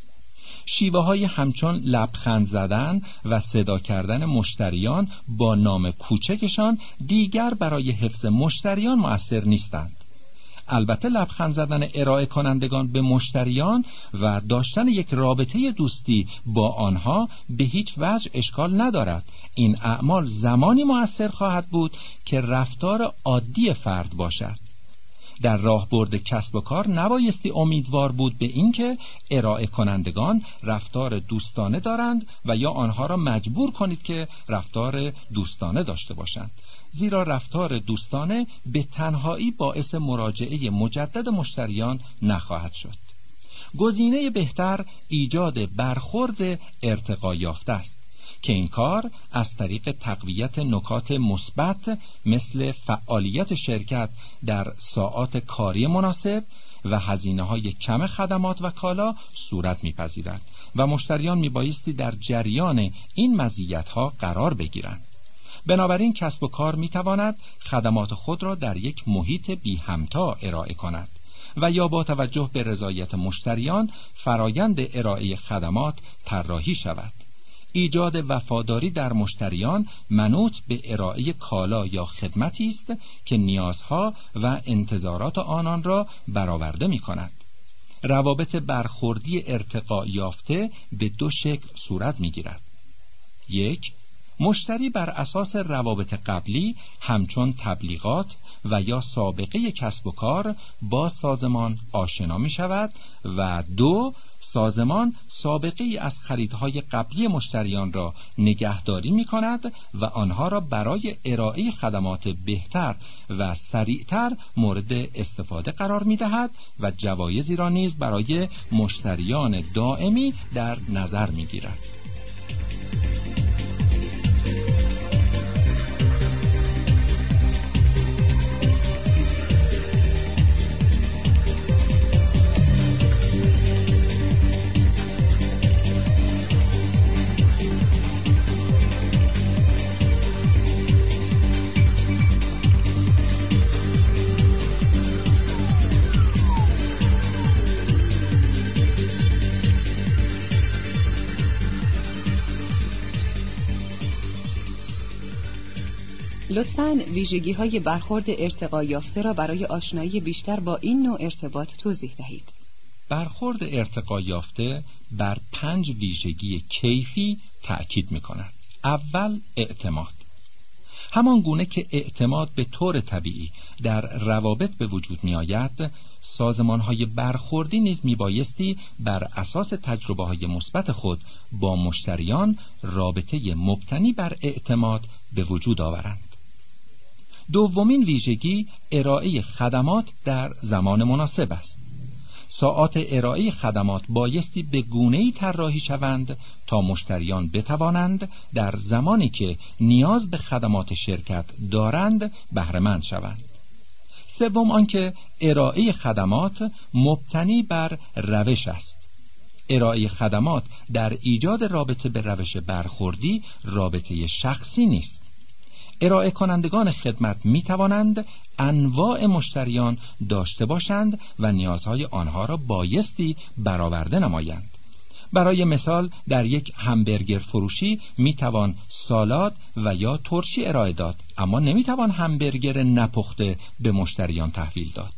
S2: شیوه‌های همچون لبخند زدن و صدا کردن مشتریان با نام کوچکشان دیگر برای حفظ مشتریان مؤثر نیستند. البته لبخند زدن ارائه کنندگان به مشتریان و داشتن یک رابطه دوستی با آنها به هیچ وجه اشکال ندارد. این اعمال زمانی مؤثر خواهد بود که رفتار عادی فرد باشد. در راهبرد کسب و کار نبایستی امیدوار بود به اینکه ارائه کنندگان رفتار دوستانه دارند و یا آنها را مجبور کنید که رفتار دوستانه داشته باشند، زیرا رفتار دوستانه به تنهایی باعث مراجعه مجدد مشتریان نخواهد شد. گزینه بهتر ایجاد برخورد ارتقا یافته است که این کار از طریق تقویت نکات مثبت مثل فعالیت شرکت در ساعات کاری مناسب و هزینه‌های کم خدمات و کالا صورت می‌پذیرد و مشتریان میبایستی در جریان این مزیت‌ها قرار بگیرند. بنابراین کسب و کار می‌تواند خدمات خود را در یک محیط بی همتا ارائه کند و یا با توجه به رضایت مشتریان فرایند ارائه خدمات طراحی شود. ایجاد وفاداری در مشتریان منوط به ارائه کالا یا خدمتی است که نیازها و انتظارات آنان را برآورده می‌کند. روابط برخوردی ارتقا یافته به دو شکل صورت می‌گیرد. 1. مشتری بر اساس روابط قبلی همچون تبلیغات و یا سابقه کسب و کار با سازمان آشنا می شود و 2. سازمان سابقه ای از خریدهای قبلی مشتریان را نگهداری می کند و آنها را برای ارائه خدمات بهتر و سریعتر مورد استفاده قرار می دهد و جوایزی را نیز برای مشتریان دائمی در نظر می گیرد.
S1: لطفاً ویژگی‌های برخورد ارتقا یافته را برای آشنایی بیشتر با این نوع ارتباط توضیح دهید.
S2: برخورد ارتقا یافته بر 5 ویژگی کیفی تأکید می‌کند. اول، اعتماد. همان گونه که اعتماد به طور طبیعی در روابط به وجود می‌آید، سازمان‌های برخوردی نیز میبایستی بر اساس تجربه‌های مثبت خود با مشتریان رابطه مبتنی بر اعتماد به وجود آورند. دومین ویژگی ارائه خدمات در زمان مناسب است. ساعات ارائه خدمات بایستی به گونه‌ای طراحی شوند تا مشتریان بتوانند در زمانی که نیاز به خدمات شرکت دارند بهره‌مند شوند. سوم آنکه ارائه خدمات مبتنی بر روش است. ارائه خدمات در ایجاد رابطه به روش برخوردی رابطه شخصی نیست. ارائه کنندگان خدمت می توانند انواع مشتریان داشته باشند و نیازهای آنها را بایستی برآورده نمایند. برای مثال در یک همبرگر فروشی می توان سالاد و یا ترشی ارائه داد، اما نمی توان همبرگر نپخته به مشتریان تحویل داد.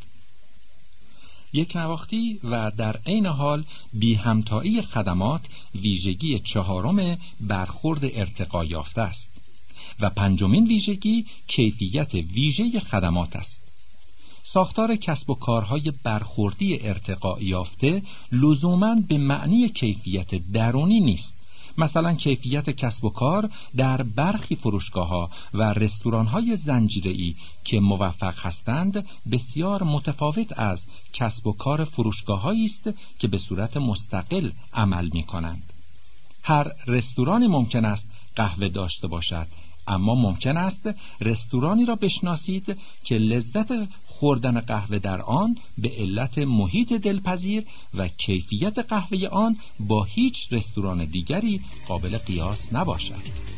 S2: یک نواختی و در عین حال بی همتایی خدمات ویژگی چهارم برخورد ارتقا یافته است و پنجمین ویژگی کیفیت ویژه خدمات است. ساختار کسب و کارهای برخوردی ارتقا یافته لزوماً به معنی کیفیت درونی نیست. مثلا کیفیت کسب و کار در برخی فروشگاه‌ها و رستوران‌های زنجیره‌ای که موفق هستند بسیار متفاوت از کسب و کار فروشگاه‌هایی است که به صورت مستقل عمل می‌کنند. هر رستورانی ممکن است قهوه داشته باشد، اما ممکن است رستورانی را بشناسید که لذت خوردن قهوه در آن به علت محیط دلپذیر و کیفیت قهوه آن با هیچ رستوران دیگری قابل قیاس نباشد.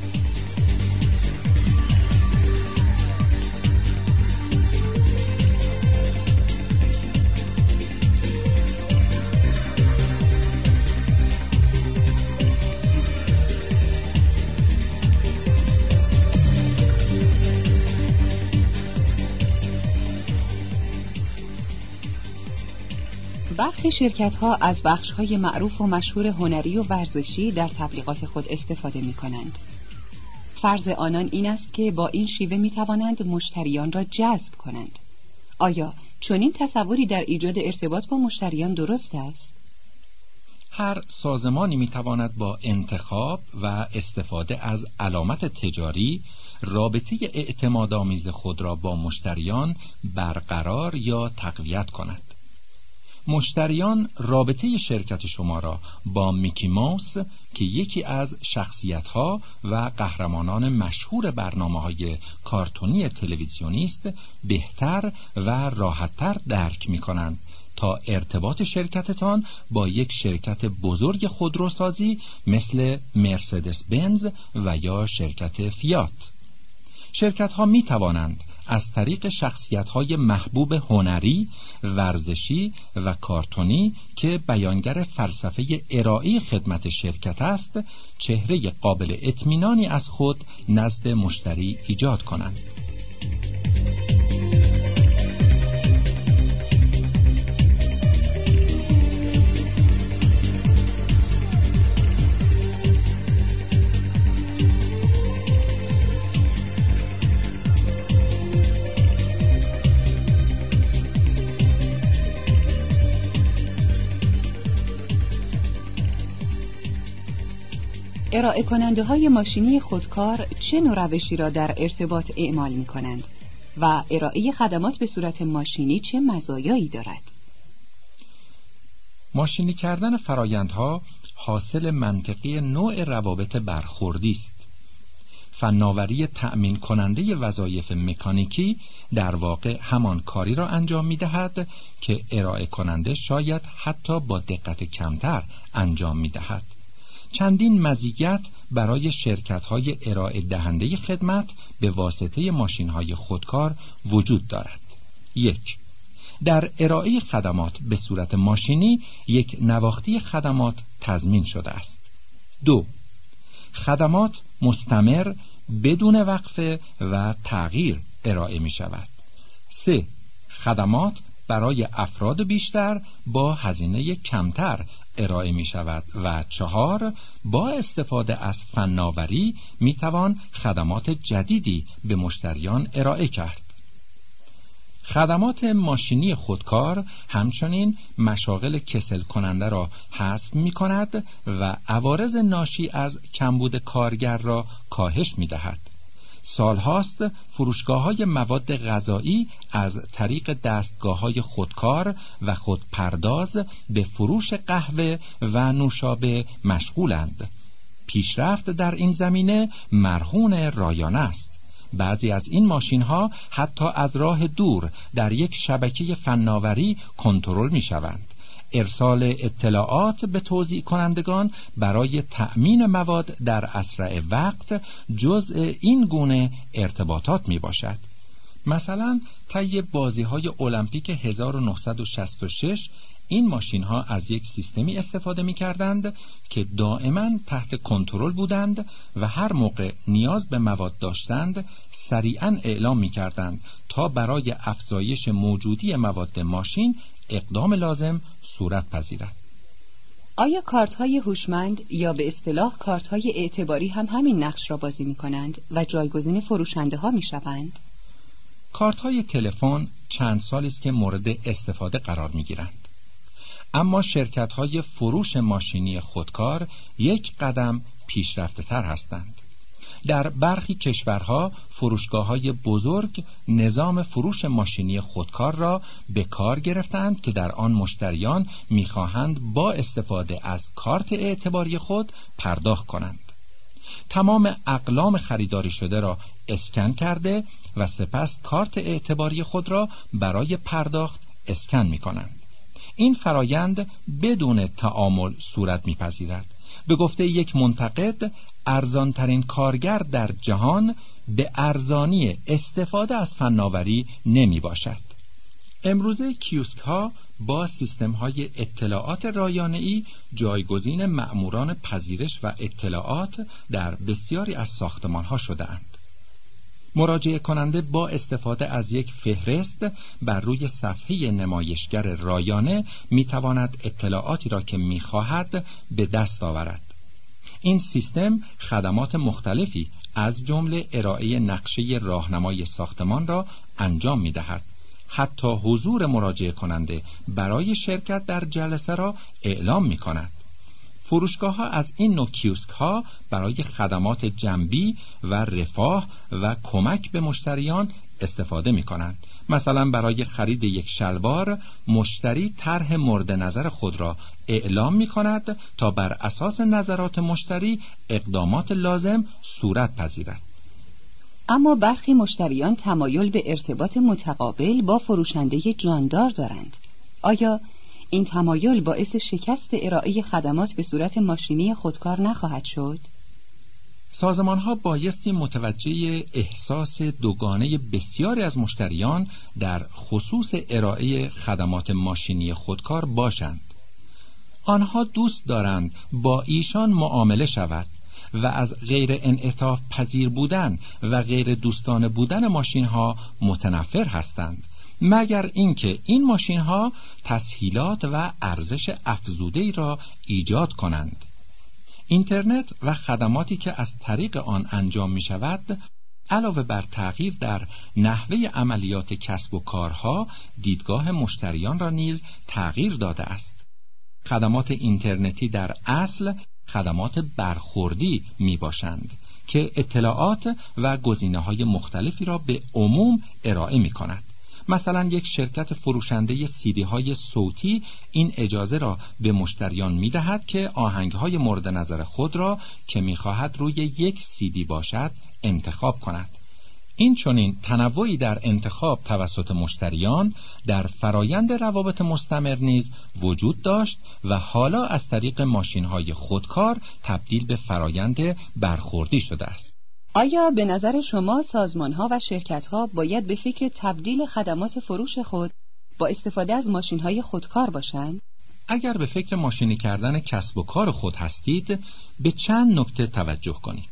S1: برخی شرکت‌ها از بخش‌های معروف و مشهور هنری و ورزشی در تبلیغات خود استفاده می‌کنند. فرض آنان این است که با این شیوه می‌توانند مشتریان را جذب کنند. آیا چنین تصوری در ایجاد ارتباط با مشتریان درست است؟
S2: هر سازمانی می‌تواند با انتخاب و استفاده از علامت تجاری رابطه اعتمادآمیز خود را با مشتریان برقرار یا تقویت کند. مشتریان رابطه شرکت شما را با میکی ماوس که یکی از شخصیت‌ها و قهرمانان مشهور برنامه‌های کارتونی تلویزیونی است بهتر و راحت‌تر درک می‌کنند تا ارتباط شرکتتان با یک شرکت بزرگ خودروسازی مثل مرسدس بنز و یا شرکت فیات. شرکت‌ها می‌توانند از طریق شخصیت‌های محبوب هنری، ورزشی و کارتونی که بیانگر فلسفه ارائه خدمت شرکت است، چهره قابل اطمینانی از خود نزد مشتری ایجاد کنند.
S1: ارائه کننده های ماشینی خودکار چه نوع روشی را در ارتباط اعمال می کنند و ارائه خدمات به صورت ماشینی چه مزایایی دارد؟
S2: ماشینی کردن فرایندها حاصل منطقی نوع روابط برخوردی است. فناوری تأمین کننده وظایف مکانیکی در واقع همان کاری را انجام می دهد که ارائه کننده شاید حتی با دقت کمتر انجام می دهد. چندین مزیت برای شرکت‌های ارائه دهنده خدمت به واسطه ماشین‌های خودکار وجود دارد. 1. در ارائه خدمات به صورت ماشینی یک نواختی خدمات تضمین شده است. 2. خدمات مستمر بدون وقفه و تغییر ارائه می شود. 3. خدمات برای افراد بیشتر با هزینه کمتر ارائه می شود. و 4. با استفاده از فناوری می توان خدمات جدیدی به مشتریان ارائه کرد. خدمات ماشینی خودکار همچنین مشاغل کسل کننده را حذف می کند و عوارض ناشی از کمبود کارگر را کاهش می دهد. سالهاست فروشگاه‌های مواد غذایی از طریق دستگاه‌های خودکار و خودپرداز به فروش قهوه و نوشابه مشغولند. پیشرفت در این زمینه مرهون رایانه است. بعضی از این ماشین‌ها حتی از راه دور در یک شبکه فناوری کنترل می‌شوند. ارسال اطلاعات به توزیع کنندگان برای تأمین مواد در اسرع وقت جزء این گونه ارتباطات می باشد. مثلا طی بازی‌های المپیک 1966 این ماشین‌ها از یک سیستمی استفاده می‌کردند که دائما تحت کنترل بودند و هر موقع نیاز به مواد داشتند سریعاً اعلام می‌کردند تا برای افزایش موجودی مواد ماشین اقدام لازم صورت پذیرد.
S1: آیا کارت‌های هوشمند یا به اصطلاح کارت‌های اعتباری هم همین نقش را بازی می‌کنند و جایگزین فروشنده‌ها می‌شوند؟
S2: کارت‌های تلفن چند سالی است که مورد استفاده قرار می‌گیرند. اما شرکت‌های فروش ماشینی خودکار یک قدم پیشرفته تر هستند. در برخی کشورها فروشگاه‌های بزرگ نظام فروش ماشینی خودکار را به کار گرفتند که در آن مشتریان می‌خواهند با استفاده از کارت اعتباری خود پرداخت کنند. تمام اقلام خریداری شده را اسکن کرده و سپس کارت اعتباری خود را برای پرداخت اسکن می‌کنند. این فرایند بدون تعامل صورت می‌پذیرد. به گفته یک منتقد، ارزانترین کارگر در جهان به ارزانی استفاده از فناوری نمی باشد. امروزه کیوسک ها با سیستم های اطلاعات رایانه‌ای جایگزین مأموران پذیرش و اطلاعات در بسیاری از ساختمان ها شده اند. مراجعه کننده با استفاده از یک فهرست بر روی صفحه نمایشگر رایانه می تواند اطلاعاتی را که می خواهد به دست آورد. این سیستم خدمات مختلفی از جمله ارائه نقشه راهنمای ساختمان را انجام می دهد. حتی حضور مراجعه کننده برای شرکت در جلسه را اعلام می کند. فروشگاه‌ها از این نوع کیوسک‌ها برای خدمات جنبی و رفاه و کمک به مشتریان استفاده می‌کنند. مثلا برای خرید یک شلوار مشتری طرح مورد نظر خود را اعلام می‌کند تا بر اساس نظرات مشتری اقدامات لازم صورت پذیرد.
S1: اما برخی مشتریان تمایل به ارتباط متقابل با فروشنده جاندار دارند. آیا این تمایل باعث شکست ارائه خدمات به صورت ماشینی خودکار نخواهد شد؟
S2: سازمان‌ها بایستی متوجه احساس دوگانه بسیاری از مشتریان در خصوص ارائه خدمات ماشینی خودکار باشند. آنها دوست دارند با ایشان معامله شود و از غیر انعطاف پذیر بودن و غیر دوستانه بودن ماشین‌ها متنفر هستند، مگر اینکه این ماشین‌ها تسهیلات و ارزش افزوده‌ای را ایجاد کنند. اینترنت و خدماتی که از طریق آن انجام می شود، علاوه بر تغییر در نحوه عملیات کسب و کارها، دیدگاه مشتریان را نیز تغییر داده است. خدمات اینترنتی در اصل خدمات برخوردی می باشند که اطلاعات و گزینه‌های مختلفی را به عموم ارائه می کند. مثلا یک شرکت فروشنده سیدی های صوتی این اجازه را به مشتریان می دهد که آهنگ‌های مورد نظر خود را که می خواهد روی یک سیدی باشد انتخاب کند. این چنین تنوعی در انتخاب توسط مشتریان در فرایند روابط مستمر نیز وجود داشت و حالا از طریق ماشین‌های خودکار تبدیل به فرایند برخوردی شده است.
S1: آیا به نظر شما سازمان‌ها و شرکت‌ها باید به فکر تبدیل خدمات فروش خود با استفاده از ماشین‌های خودکار باشند؟
S2: اگر به فکر ماشینی کردن کسب و کار خود هستید، به چند نکته توجه کنید.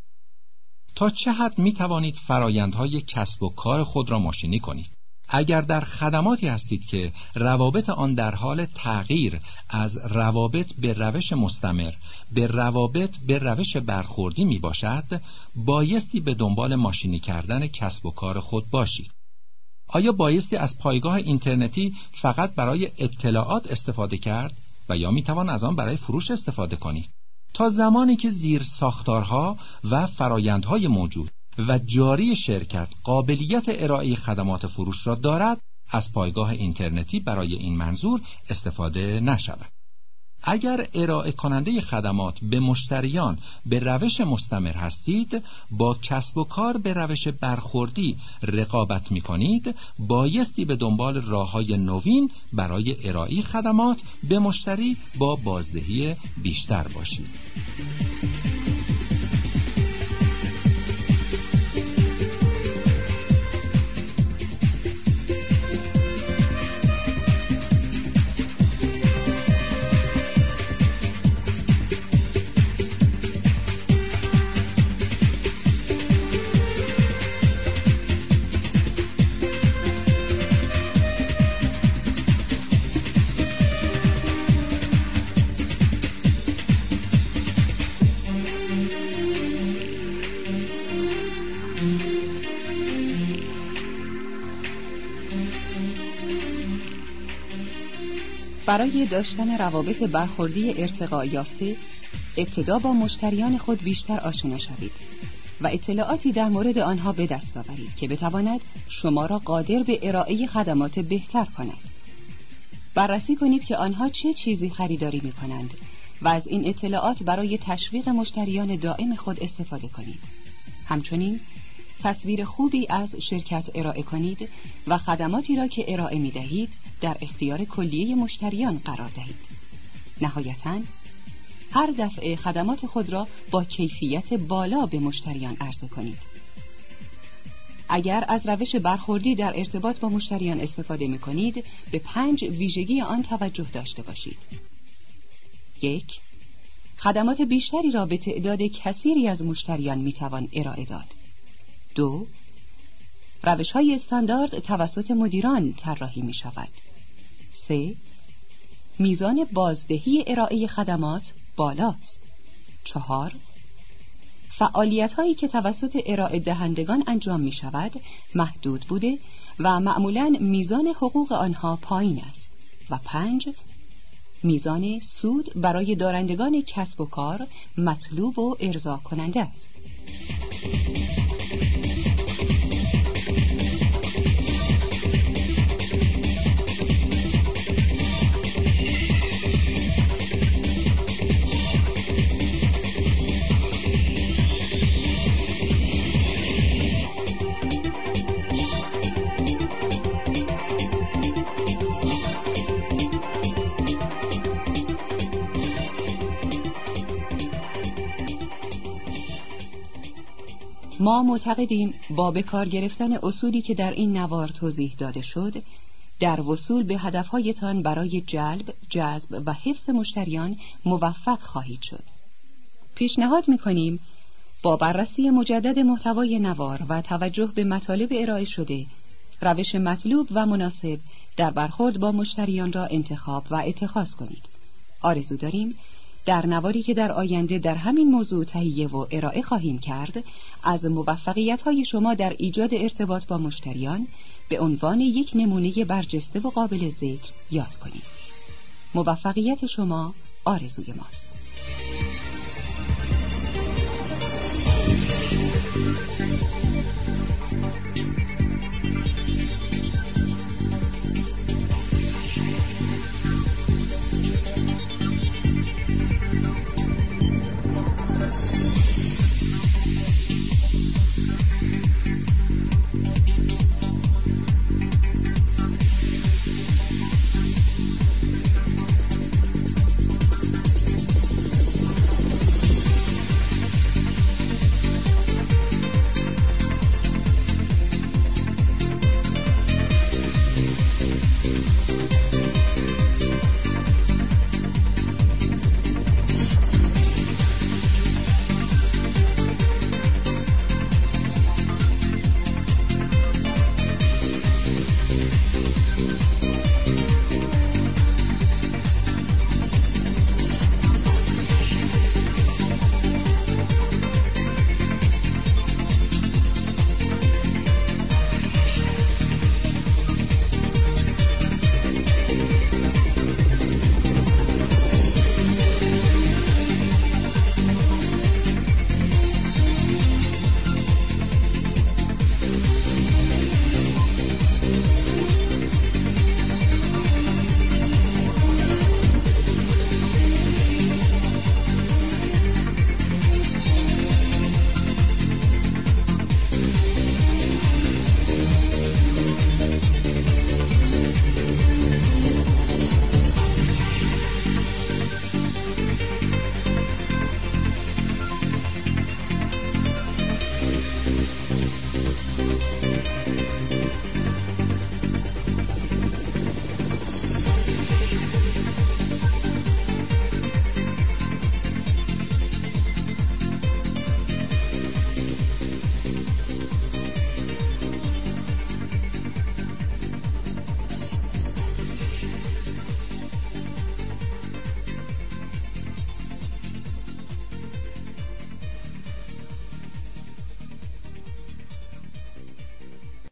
S2: تا چه حد می توانید فرایندهای کسب و کار خود را ماشینی کنید؟ اگر در خدماتی هستید که روابط آن در حال تغییر از روابط به روش مستمر به روابط به روش برخوردی می باشد، بایستی به دنبال ماشینی کردن کسب و کار خود باشید. آیا بایستی از پایگاه اینترنتی فقط برای اطلاعات استفاده کرد و یا می توان از آن برای فروش استفاده کنید؟ تا زمانی که زیر ساختارها و فرایندهای موجود و جاری شرکت قابلیت ارائه خدمات فروش را دارد، از پایگاه اینترنتی برای این منظور استفاده نشود. اگر ارائه کننده خدمات به مشتریان به روش مستمر هستید، با کسب و کار به روش برخوردی رقابت می کنید، بایستی به دنبال راه‌های نوین برای ارائه خدمات به مشتری با بازدهی بیشتر باشید.
S1: برای داشتن روابط برخوردی ارتقا یافته، ابتدا با مشتریان خود بیشتر آشنا شوید و اطلاعاتی در مورد آنها به دست آورید که بتواند شما را قادر به ارائه خدمات بهتر کند. بررسی کنید که آنها چه چیزی خریداری می کنند و از این اطلاعات برای تشویق مشتریان دائم خود استفاده کنید. همچنین تصویر خوبی از شرکت ارائه کنید و خدماتی را که ارائه می دهید در اختیار کلیه مشتریان قرار دهید. نهایتاً هر دفعه خدمات خود را با کیفیت بالا به مشتریان عرضه کنید. اگر از روش برخوردی در ارتباط با مشتریان استفاده می کنید، به 5 ویژگی آن توجه داشته باشید. 1. خدمات بیشتری را به تعداد کثیری از مشتریان می توان ارائه داد. 2. روش‌های استاندارد توسط مدیران طراحی می شود. 3. میزان بازدهی ارائه خدمات بالاست. 4. فعالیت‌هایی که توسط ارائه دهندگان انجام می شود محدود بوده و معمولاً میزان حقوق آنها پایین است. و 5. میزان سود برای دارندگان کسب و کار مطلوب و ارضا کننده است. ما معتقدیم با به کار گرفتن اصولی که در این نوار توضیح داده شد، در وصول به هدفهایتان برای جلب، جذب و حفظ مشتریان موفق خواهید شد. پیشنهاد می‌کنیم با بررسی مجدد محتوای نوار و توجه به مطالب ارائه شده، روش مطلوب و مناسب در برخورد با مشتریان را انتخاب و اتخاذ کنید. آرزو داریم در نواری که در آینده در همین موضوع تهیه و ارائه خواهیم کرد، از موفقیت‌های شما در ایجاد ارتباط با مشتریان به عنوان یک نمونه برجسته و قابل ذکر یاد کنید. موفقیت شما آرزوی ماست.